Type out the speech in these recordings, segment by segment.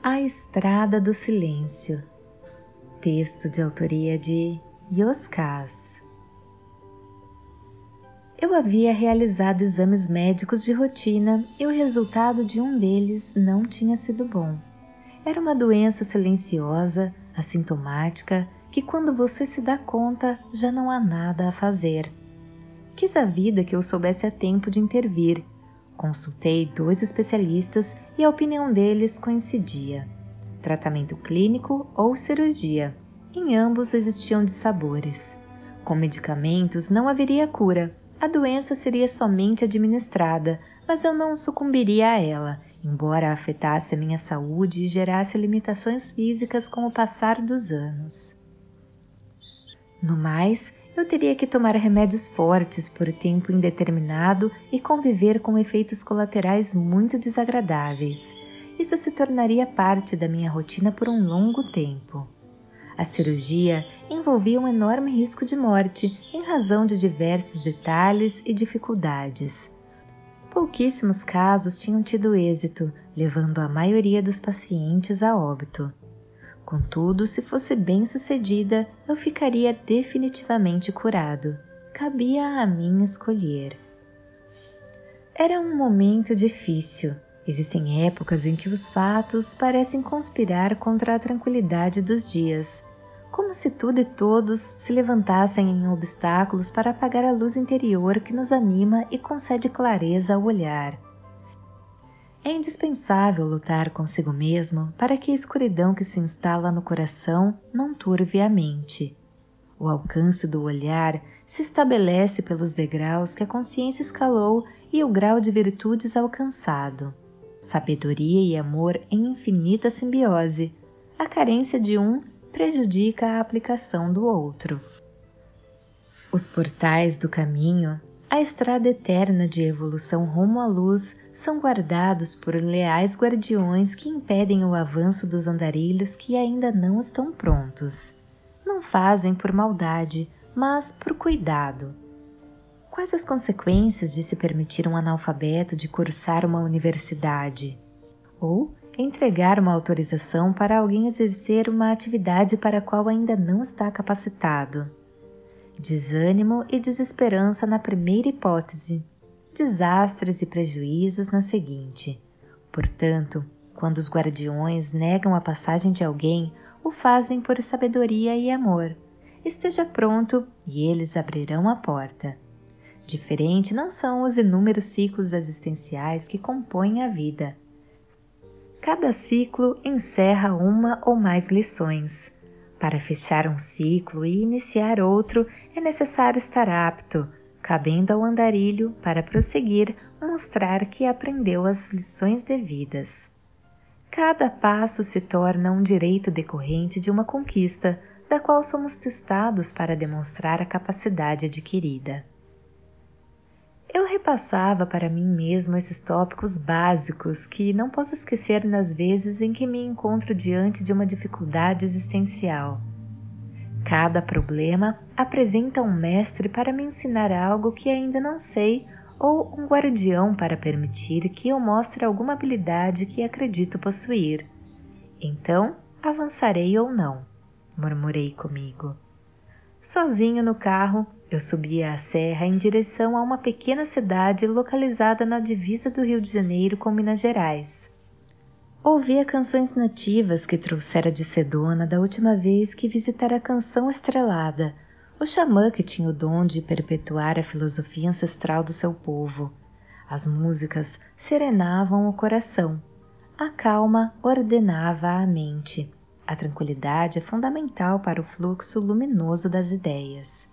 A Estrada do Silêncio. Texto de autoria de Yoskaz. Eu havia realizado exames médicos de rotina e o resultado de um deles não tinha sido bom. Era uma doença silenciosa, assintomática, que quando você se dá conta já não há nada a fazer. Quis a vida que eu soubesse a tempo de intervir. Consultei 2 especialistas e a opinião deles coincidia. Tratamento clínico ou cirurgia. Em ambos existiam dissabores. Com medicamentos não haveria cura. A doença seria somente administrada, mas eu não sucumbiria a ela, embora afetasse a minha saúde e gerasse limitações físicas com o passar dos anos. No mais, eu teria que tomar remédios fortes por tempo indeterminado e conviver com efeitos colaterais muito desagradáveis. Isso se tornaria parte da minha rotina por um longo tempo. A cirurgia envolvia um enorme risco de morte em razão de diversos detalhes e dificuldades. Pouquíssimos casos tinham tido êxito, levando a maioria dos pacientes a óbito. Contudo, se fosse bem sucedida, eu ficaria definitivamente curado. Cabia a mim escolher. Era um momento difícil. Existem épocas em que os fatos parecem conspirar contra a tranquilidade dos dias, como se tudo e todos se levantassem em obstáculos para apagar a luz interior que nos anima e concede clareza ao olhar. É indispensável lutar consigo mesmo para que a escuridão que se instala no coração não turve a mente. O alcance do olhar se estabelece pelos degraus que a consciência escalou e o grau de virtudes alcançado. Sabedoria e amor em infinita simbiose. A carência de um prejudica a aplicação do outro. Os portais do caminho, a estrada eterna de evolução rumo à luz, são guardados por leais guardiões que impedem o avanço dos andarilhos que ainda não estão prontos. Não fazem por maldade, mas por cuidado. Quais as consequências de se permitir um analfabeto de cursar uma universidade? Ou entregar uma autorização para alguém exercer uma atividade para a qual ainda não está capacitado? Desânimo e desesperança na primeira hipótese, desastres e prejuízos na seguinte. Portanto, quando os guardiões negam a passagem de alguém, o fazem por sabedoria e amor. Esteja pronto e eles abrirão a porta. Diferente não são os inúmeros ciclos existenciais que compõem a vida. Cada ciclo encerra uma ou mais lições. Para fechar um ciclo e iniciar outro, é necessário estar apto, cabendo ao andarilho para prosseguir, mostrar que aprendeu as lições devidas. Cada passo se torna um direito decorrente de uma conquista, da qual somos testados para demonstrar a capacidade adquirida. Eu repassava para mim mesmo esses tópicos básicos que não posso esquecer nas vezes em que me encontro diante de uma dificuldade existencial. Cada problema apresenta um mestre para me ensinar algo que ainda não sei ou um guardião para permitir que eu mostre alguma habilidade que acredito possuir. Então, avançarei ou não, murmurei comigo. Sozinho no carro, eu subia a serra em direção a uma pequena cidade localizada na divisa do Rio de Janeiro com Minas Gerais. Ouvia canções nativas que trouxera de Sedona da última vez que visitara a Canção Estrelada, o xamã que tinha o dom de perpetuar a filosofia ancestral do seu povo. As músicas serenavam o coração, a calma ordenava a mente. A tranquilidade é fundamental para o fluxo luminoso das ideias.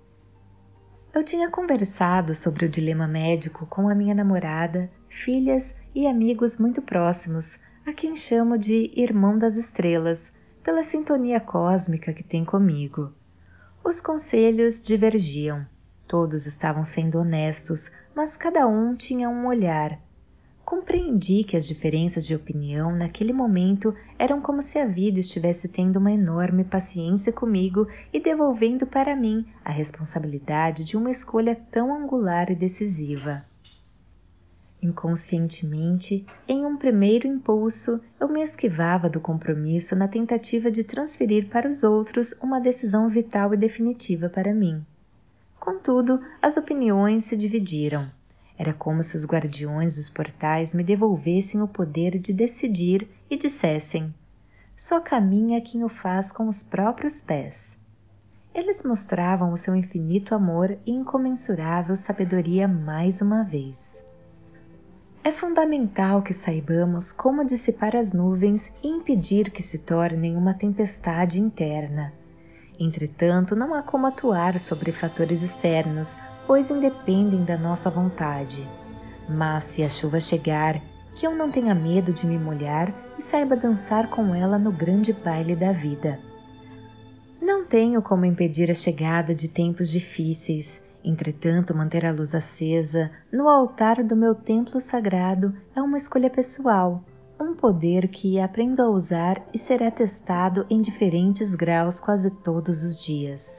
Eu tinha conversado sobre o dilema médico com a minha namorada, filhas e amigos muito próximos, a quem chamo de Irmão das Estrelas, pela sintonia cósmica que tem comigo. Os conselhos divergiam. Todos estavam sendo honestos, mas cada um tinha um olhar. Compreendi que as diferenças de opinião naquele momento eram como se a vida estivesse tendo uma enorme paciência comigo e devolvendo para mim a responsabilidade de uma escolha tão angular e decisiva. Inconscientemente, em um primeiro impulso, eu me esquivava do compromisso na tentativa de transferir para os outros uma decisão vital e definitiva para mim. Contudo, as opiniões se dividiram. Era como se os guardiões dos portais me devolvessem o poder de decidir e dissessem: só caminha quem o faz com os próprios pés. Eles mostravam o seu infinito amor e incomensurável sabedoria mais uma vez. É fundamental que saibamos como dissipar as nuvens e impedir que se tornem uma tempestade interna. Entretanto, não há como atuar sobre fatores externos, pois independem da nossa vontade. Mas se a chuva chegar, que eu não tenha medo de me molhar e saiba dançar com ela no grande baile da vida. Não tenho como impedir a chegada de tempos difíceis. Entretanto, manter a luz acesa no altar do meu templo sagrado é uma escolha pessoal, um poder que aprendo a usar e será testado em diferentes graus quase todos os dias.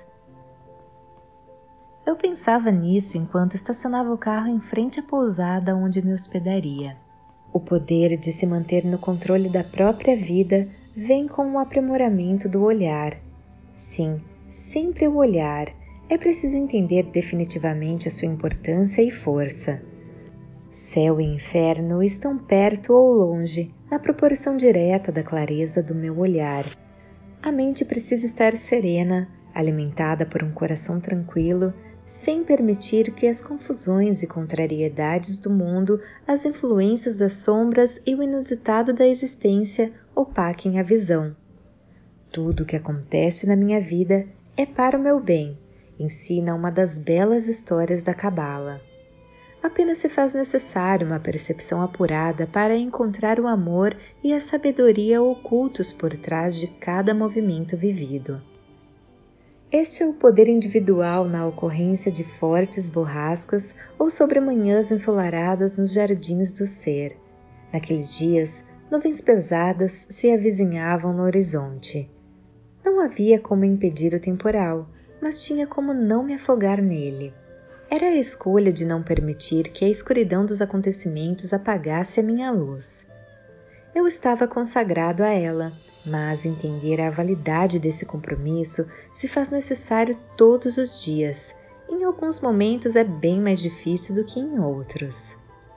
Eu pensava nisso enquanto estacionava o carro em frente à pousada onde me hospedaria. O poder de se manter no controle da própria vida vem com o aprimoramento do olhar. Sim, sempre o olhar. É preciso entender definitivamente a sua importância e força. Céu e inferno estão perto ou longe, na proporção direta da clareza do meu olhar. A mente precisa estar serena, alimentada por um coração tranquilo, sem permitir que as confusões e contrariedades do mundo, as influências das sombras e o inusitado da existência opaquem a visão. Tudo o que acontece na minha vida é para o meu bem, ensina uma das belas histórias da Cabala. Apenas se faz necessário uma percepção apurada para encontrar o amor e a sabedoria ocultos por trás de cada movimento vivido. Este é o poder individual na ocorrência de fortes borrascas ou sobre manhãs ensolaradas nos jardins do ser. Naqueles dias, nuvens pesadas se avizinhavam no horizonte. Não havia como impedir o temporal, mas tinha como não me afogar nele. Era a escolha de não permitir que a escuridão dos acontecimentos apagasse a minha luz. Eu estava consagrado a ela, mas entender a validade desse compromisso se faz necessário todos os dias. Em alguns momentos é bem mais difícil do que em outros.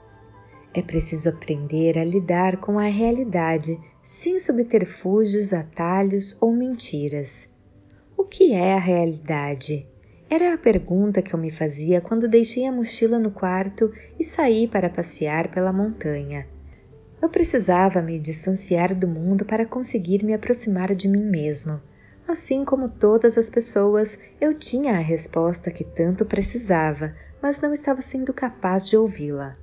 É preciso aprender a lidar com a realidade, sem subterfúgios, atalhos ou mentiras. O que é a realidade? Era a pergunta que eu me fazia quando deixei a mochila no quarto e saí para passear pela montanha. Eu precisava me distanciar do mundo para conseguir me aproximar de mim mesmo. Assim como todas as pessoas, eu tinha a resposta que tanto precisava, mas não estava sendo capaz de ouvi-la.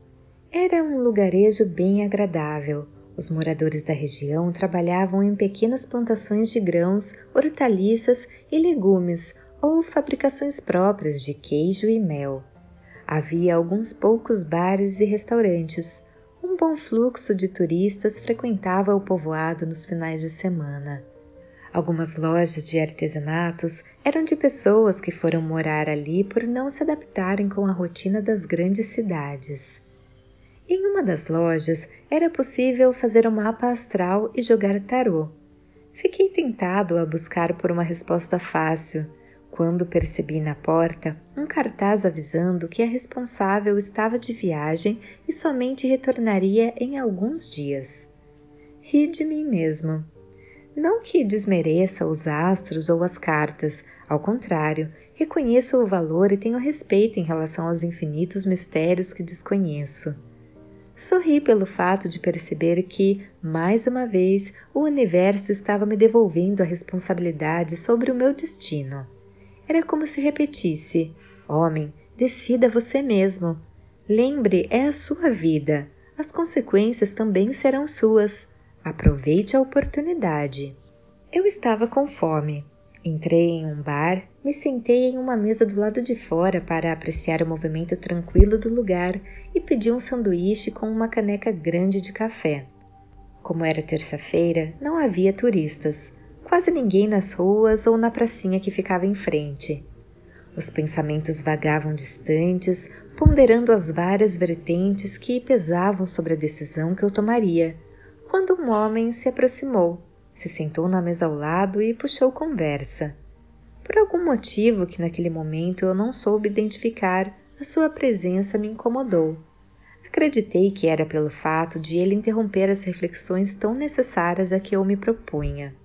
Era um lugarejo bem agradável. Os moradores da região trabalhavam em pequenas plantações de grãos, hortaliças e legumes, ou fabricações próprias de queijo e mel. Havia alguns poucos bares e restaurantes. Um bom fluxo de turistas frequentava o povoado nos finais de semana. Algumas lojas de artesanatos eram de pessoas que foram morar ali por não se adaptarem com a rotina das grandes cidades. Em uma das lojas era possível fazer um mapa astral e jogar tarô. Fiquei tentado a buscar por uma resposta fácil, quando percebi na porta um cartaz avisando que a responsável estava de viagem e somente retornaria em alguns dias. Ri de mim mesmo. Não que desmereça os astros ou as cartas, ao contrário, reconheço o valor e tenho respeito em relação aos infinitos mistérios que desconheço. Sorri pelo fato de perceber que, mais uma vez, o universo estava me devolvendo a responsabilidade sobre o meu destino. Era como se repetisse: homem, decida você mesmo. Lembre, é a sua vida. As consequências também serão suas. Aproveite a oportunidade. Eu estava com fome. Entrei em um bar, me sentei em uma mesa do lado de fora para apreciar o movimento tranquilo do lugar e pedi um sanduíche com uma caneca grande de café. Como era terça-feira, não havia turistas, quase ninguém nas ruas ou na pracinha que ficava em frente. Os pensamentos vagavam distantes, ponderando as várias vertentes que pesavam sobre a decisão que eu tomaria, quando um homem se aproximou, se sentou na mesa ao lado e puxou conversa. Por algum motivo que naquele momento eu não soube identificar, a sua presença me incomodou. Acreditei que era pelo fato de ele interromper as reflexões tão necessárias a que eu me propunha.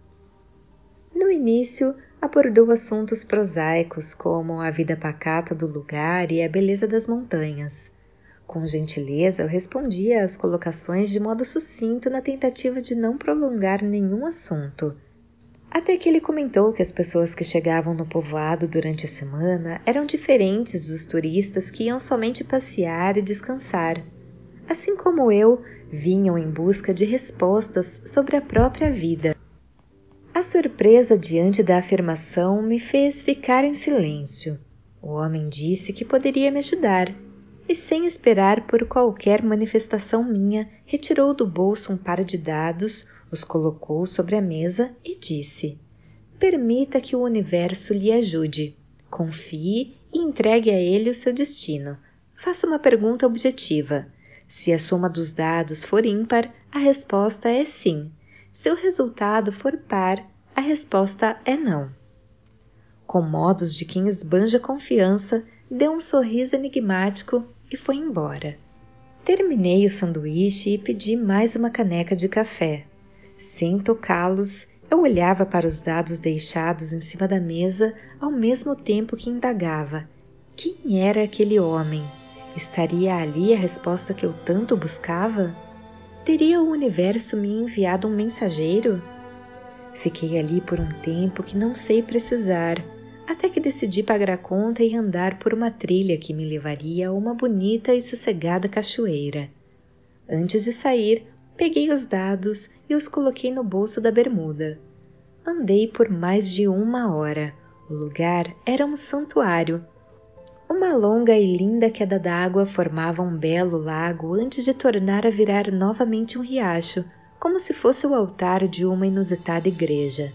No início, abordou assuntos prosaicos como a vida pacata do lugar e a beleza das montanhas. Com gentileza, eu respondia às colocações de modo sucinto na tentativa de não prolongar nenhum assunto. Até que ele comentou que as pessoas que chegavam no povoado durante a semana eram diferentes dos turistas que iam somente passear e descansar. Assim como eu, vinham em busca de respostas sobre a própria vida. A surpresa diante da afirmação me fez ficar em silêncio. O homem disse que poderia me ajudar, e sem esperar por qualquer manifestação minha, retirou do bolso um par de dados, os colocou sobre a mesa e disse: permita que o universo lhe ajude. Confie e entregue a ele o seu destino. Faça uma pergunta objetiva. Se a soma dos dados for ímpar, a resposta é sim. Se o resultado for par, a resposta é não. Com modos de quem esbanja confiança, deu um sorriso enigmático e foi embora. Terminei o sanduíche e pedi mais uma caneca de café. Sem tocá-los, eu olhava para os dados deixados em cima da mesa ao mesmo tempo que indagava. Quem era aquele homem? Estaria ali a resposta que eu tanto buscava? Teria o universo me enviado um mensageiro? Fiquei ali por um tempo que não sei precisar, até que decidi pagar a conta e andar por uma trilha que me levaria a uma bonita e sossegada cachoeira. Antes de sair, peguei os dados e os coloquei no bolso da bermuda. Andei por mais de 1 hora. O lugar era um santuário. Uma longa e linda queda d'água formava um belo lago antes de tornar a virar novamente um riacho, como se fosse o altar de uma inusitada igreja.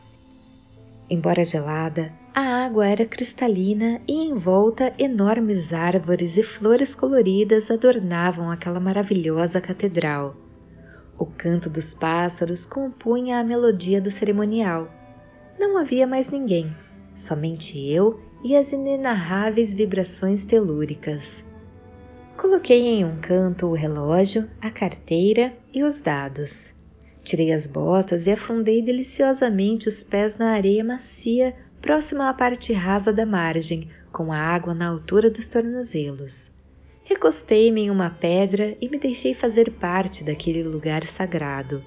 Embora gelada, a água era cristalina e em volta enormes árvores e flores coloridas adornavam aquela maravilhosa catedral. O canto dos pássaros compunha a melodia do cerimonial. Não havia mais ninguém, somente eu e as inenarráveis vibrações telúricas. Coloquei em um canto o relógio, a carteira e os dados. Tirei as botas e afundei deliciosamente os pés na areia macia próxima à parte rasa da margem, com a água na altura dos tornozelos. Recostei-me em uma pedra e me deixei fazer parte daquele lugar sagrado.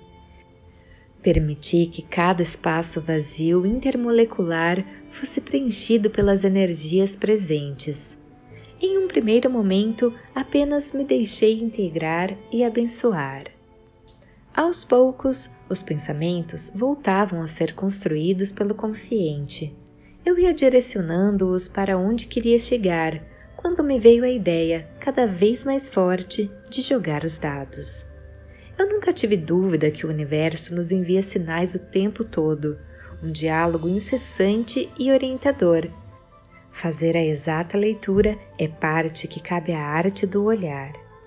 Permiti que cada espaço vazio intermolecular fosse preenchido pelas energias presentes. Em um primeiro momento, apenas me deixei integrar e abençoar. Aos poucos, os pensamentos voltavam a ser construídos pelo consciente. Eu ia direcionando-os para onde queria chegar, quando me veio a ideia, cada vez mais forte, de jogar os dados. Eu nunca tive dúvida que o universo nos envia sinais o tempo todo, um diálogo incessante e orientador. Fazer a exata leitura é parte que cabe à arte do olhar.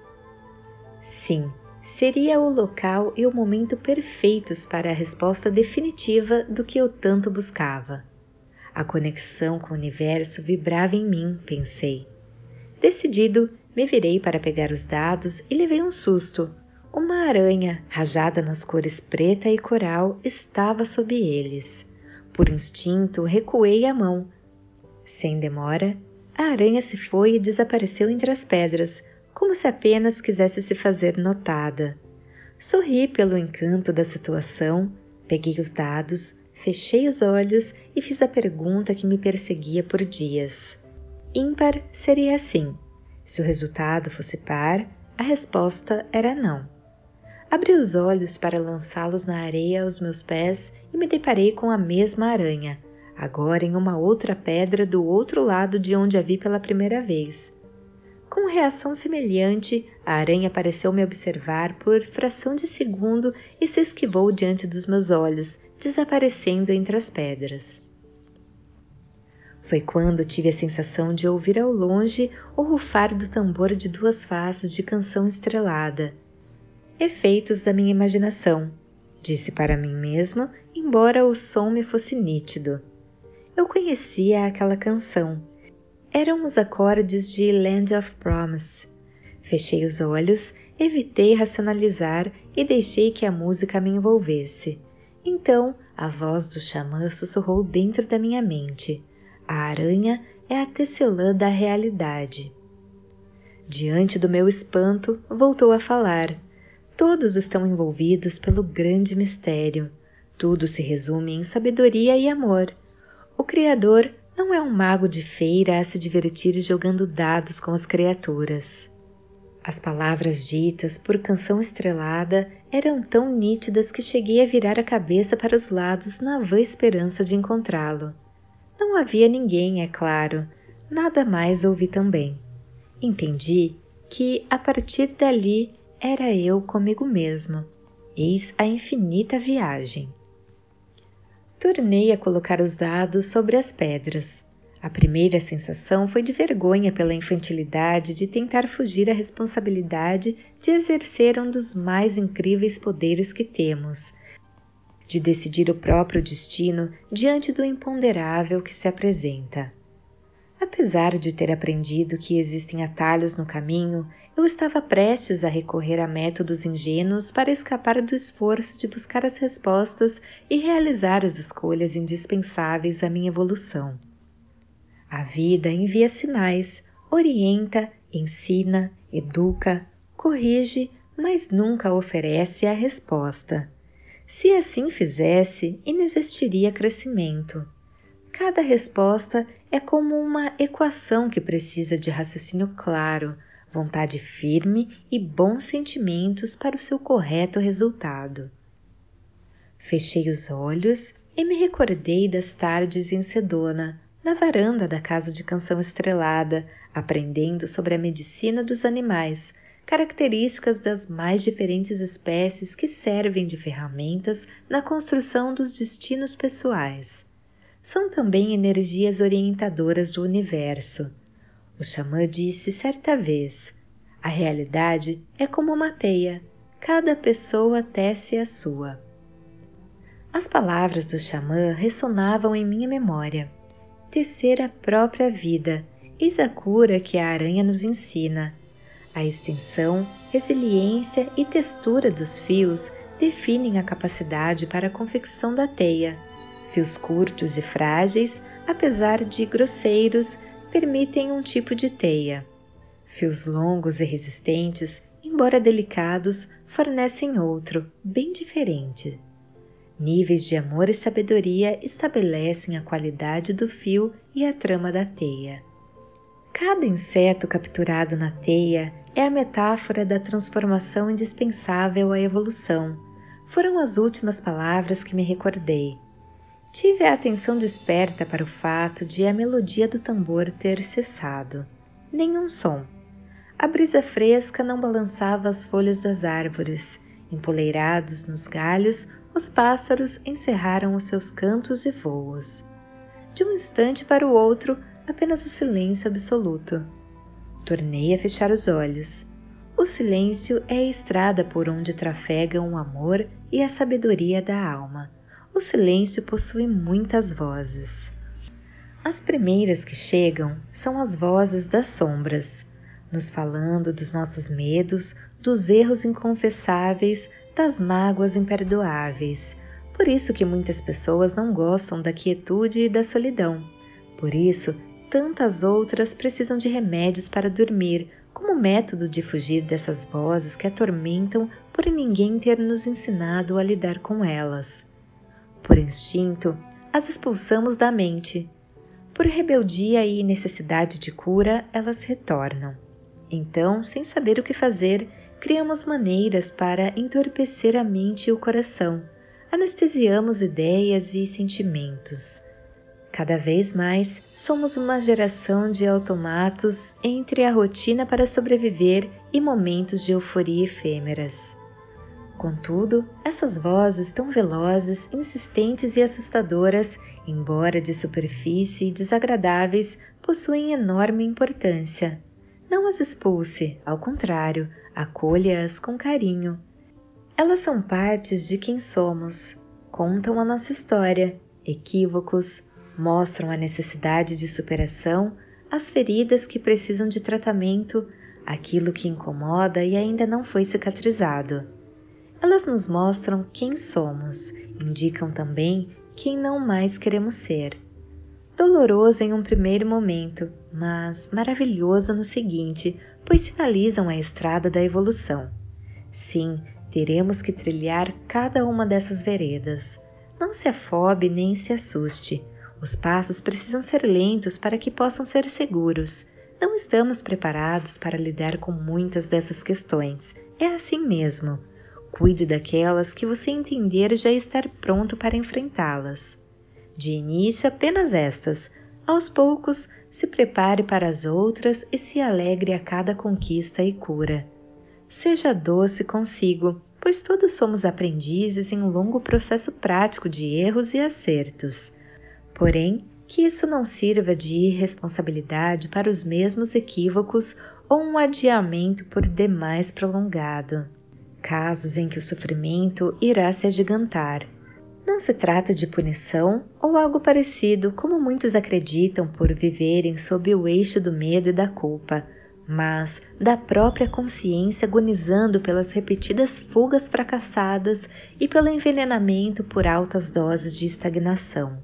Sim, seria o local e o momento perfeitos para a resposta definitiva do que eu tanto buscava. A conexão com o universo vibrava em mim, pensei. Decidido, me virei para pegar os dados e levei um susto. Uma aranha, rajada nas cores preta e coral, estava sob eles. Por instinto, recuei a mão. Sem demora, a aranha se foi e desapareceu entre as pedras, como se apenas quisesse se fazer notada. Sorri pelo encanto da situação, peguei os dados, fechei os olhos e fiz a pergunta que me perseguia por dias. Ímpar seria assim. Se o resultado fosse par, a resposta era não. Abri os olhos para lançá-los na areia aos meus pés e me deparei com a mesma aranha, agora em uma outra pedra do outro lado de onde a vi pela primeira vez. Com reação semelhante, a aranha pareceu me observar por fração de segundo e se esquivou diante dos meus olhos, desaparecendo entre as pedras. Foi quando tive a sensação de ouvir ao longe o rufar do tambor de 2 faces de Canção Estrelada. Efeitos da minha imaginação, disse para mim mesmo, embora o som me fosse nítido. Eu conhecia aquela canção. Eram os acordes de Land of Promise. Fechei os olhos, evitei racionalizar e deixei que a música me envolvesse. Então, a voz do xamã sussurrou dentro da minha mente. A aranha é a tecelã da realidade. Diante do meu espanto, voltou a falar. Todos estão envolvidos pelo grande mistério. Tudo se resume em sabedoria e amor. O Criador não é um mago de feira a se divertir jogando dados com as criaturas. As palavras ditas por Canção Estrelada eram tão nítidas que cheguei a virar a cabeça para os lados na vã esperança de encontrá-lo. Não havia ninguém, é claro. Nada mais ouvi também. Entendi que, a partir dali, era eu comigo mesmo. Eis a infinita viagem. Tornei a colocar os dados sobre as pedras. A primeira sensação foi de vergonha pela infantilidade de tentar fugir à responsabilidade de exercer um dos mais incríveis poderes que temos, de decidir o próprio destino diante do imponderável que se apresenta. Apesar de ter aprendido que existem atalhos no caminho, eu estava prestes a recorrer a métodos ingênuos para escapar do esforço de buscar as respostas e realizar as escolhas indispensáveis à minha evolução. A vida envia sinais, orienta, ensina, educa, corrige, mas nunca oferece a resposta. Se assim fizesse, inexistiria crescimento. Cada resposta é como uma equação que precisa de raciocínio claro, vontade firme e bons sentimentos para o seu correto resultado. Fechei os olhos e me recordei das tardes em Sedona, na varanda da casa de Canção Estrelada, aprendendo sobre a medicina dos animais, características das mais diferentes espécies que servem de ferramentas na construção dos destinos pessoais. São também energias orientadoras do universo. O xamã disse certa vez: a realidade é como uma teia, cada pessoa tece a sua. As palavras do xamã ressonavam em minha memória. Tecer a própria vida, eis a cura que a aranha nos ensina. A extensão, resiliência e textura dos fios definem a capacidade para a confecção da teia. Fios curtos e frágeis, apesar de grosseiros, permitem um tipo de teia. Fios longos e resistentes, embora delicados, fornecem outro, bem diferente. Níveis de amor e sabedoria estabelecem a qualidade do fio e a trama da teia. Cada inseto capturado na teia é a metáfora da transformação indispensável à evolução. Foram as últimas palavras que me recordei. Tive a atenção desperta para o fato de a melodia do tambor ter cessado. Nenhum som. A brisa fresca não balançava as folhas das árvores. Empoleirados nos galhos, os pássaros encerraram os seus cantos e voos. De um instante para o outro, apenas o silêncio absoluto. Tornei a fechar os olhos. O silêncio é a estrada por onde trafegam o amor e a sabedoria da alma. O silêncio possui muitas vozes. As primeiras que chegam são as vozes das sombras, nos falando dos nossos medos, dos erros inconfessáveis, das mágoas imperdoáveis. Por isso que muitas pessoas não gostam da quietude e da solidão. Por isso, tantas outras precisam de remédios para dormir, como método de fugir dessas vozes que atormentam por ninguém ter nos ensinado a lidar com elas. Por instinto, as expulsamos da mente. Por rebeldia e necessidade de cura, elas retornam. Então, sem saber o que fazer, criamos maneiras para entorpecer a mente e o coração. Anestesiamos ideias e sentimentos. Cada vez mais, somos uma geração de automatos entre a rotina para sobreviver e momentos de euforia efêmeras. Contudo, essas vozes tão velozes, insistentes e assustadoras, embora de superfície e desagradáveis, possuem enorme importância. Não as expulse, ao contrário, acolha-as com carinho. Elas são partes de quem somos, contam a nossa história, equívocos, mostram a necessidade de superação, as feridas que precisam de tratamento, aquilo que incomoda e ainda não foi cicatrizado. Elas nos mostram quem somos, indicam também quem não mais queremos ser. Doloroso em um primeiro momento, mas maravilhoso no seguinte, pois sinalizam a estrada da evolução. Sim, teremos que trilhar cada uma dessas veredas. Não se afobe nem se assuste. Os passos precisam ser lentos para que possam ser seguros. Não estamos preparados para lidar com muitas dessas questões. É assim mesmo. Cuide daquelas que você entender já estar pronto para enfrentá-las. De início, apenas estas. Aos poucos, se prepare para as outras e se alegre a cada conquista e cura. Seja doce consigo, pois todos somos aprendizes em um longo processo prático de erros e acertos. Porém, que isso não sirva de irresponsabilidade para os mesmos equívocos ou um adiamento por demais prolongado. Casos em que o sofrimento irá se agigantar. Não se trata de punição ou algo parecido, como muitos acreditam por viverem sob o eixo do medo e da culpa, mas da própria consciência agonizando pelas repetidas fugas fracassadas e pelo envenenamento por altas doses de estagnação.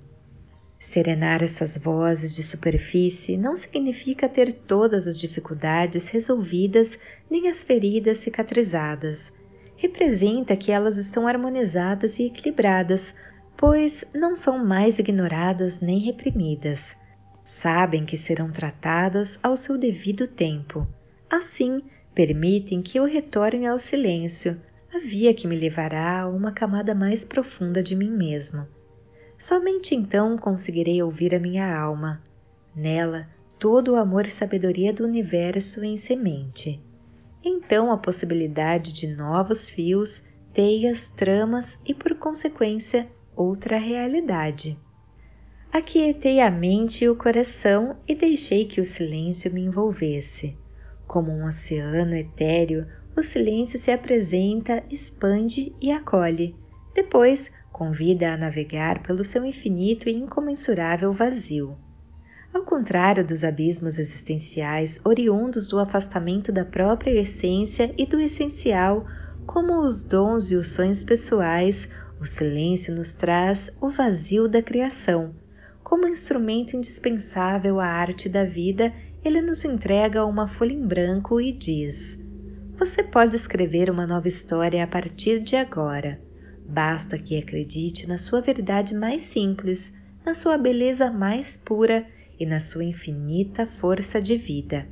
Serenar essas vozes de superfície não significa ter todas as dificuldades resolvidas nem as feridas cicatrizadas. Representa que elas estão harmonizadas e equilibradas, pois não são mais ignoradas nem reprimidas. Sabem que serão tratadas ao seu devido tempo. Assim, permitem que eu retorne ao silêncio, a via que me levará a uma camada mais profunda de mim mesmo. Somente então conseguirei ouvir a minha alma. Nela, todo o amor e sabedoria do universo em semente. Então a possibilidade de novos fios, teias, tramas e, por consequência, outra realidade. Aquietei a mente e o coração e deixei que o silêncio me envolvesse. Como um oceano etéreo, o silêncio se apresenta, expande e acolhe. Depois, convida a navegar pelo seu infinito e incomensurável vazio. Ao contrário dos abismos existenciais oriundos do afastamento da própria essência e do essencial, como os dons e os sonhos pessoais, o silêncio nos traz o vazio da criação. Como instrumento indispensável à arte da vida, ele nos entrega uma folha em branco e diz: você pode escrever uma nova história a partir de agora. Basta que acredite na sua verdade mais simples, na sua beleza mais pura e na sua infinita força de vida.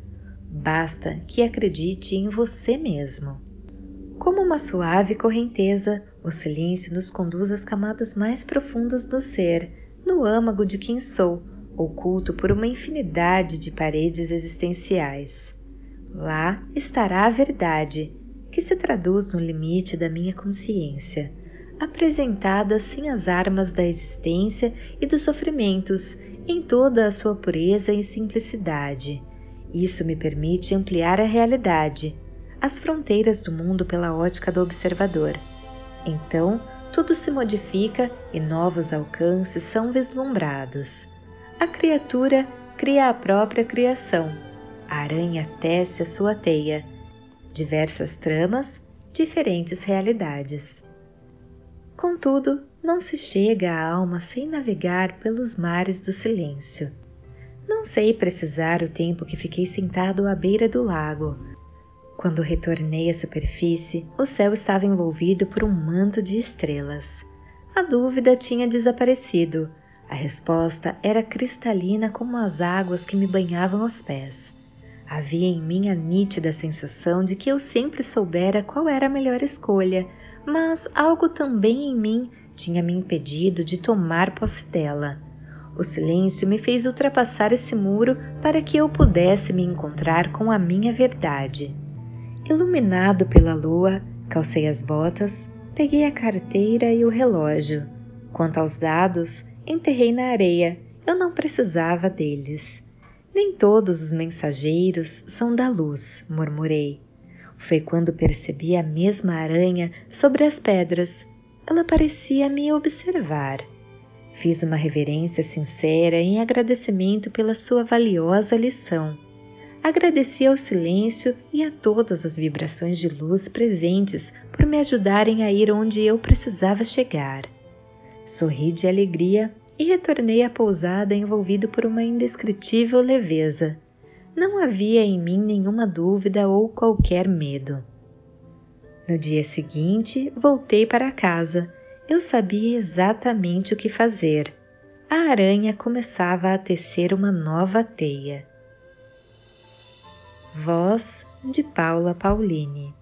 Basta que acredite em você mesmo. Como uma suave correnteza, o silêncio nos conduz às camadas mais profundas do ser, no âmago de quem sou, oculto por uma infinidade de paredes existenciais. Lá estará a verdade, que se traduz no limite da minha consciência, apresentada sem as armas da existência e dos sofrimentos, em toda a sua pureza e simplicidade. Isso me permite ampliar a realidade, as fronteiras do mundo pela ótica do observador. Então, tudo se modifica e novos alcances são vislumbrados. A criatura cria a própria criação. A aranha tece a sua teia. Diversas tramas, diferentes realidades. Contudo, não se chega à alma sem navegar pelos mares do silêncio. Não sei precisar o tempo que fiquei sentado à beira do lago. Quando retornei à superfície, o céu estava envolvido por um manto de estrelas. A dúvida tinha desaparecido. A resposta era cristalina como as águas que me banhavam os pés. Havia em mim a nítida sensação de que eu sempre soubera qual era a melhor escolha, mas algo também em mim tinha me impedido de tomar posse dela. O silêncio me fez ultrapassar esse muro para que eu pudesse me encontrar com a minha verdade. Iluminado pela lua, calcei as botas, Peguei a carteira e o relógio. Quanto aos dados, enterrei na areia. Eu não precisava deles. Nem todos os mensageiros são da luz, murmurei. Foi quando percebi a mesma aranha sobre as pedras. Ela parecia me observar. Fiz uma reverência sincera em agradecimento pela sua valiosa lição. Agradeci ao silêncio e a todas as vibrações de luz presentes por me ajudarem a ir onde eu precisava chegar. Sorri de alegria e retornei à pousada envolvido por uma indescritível leveza. Não havia em mim nenhuma dúvida ou qualquer medo. No dia seguinte, voltei para casa. Eu sabia exatamente o que fazer. A aranha começava a tecer uma nova teia. Voz de Paula Paulini.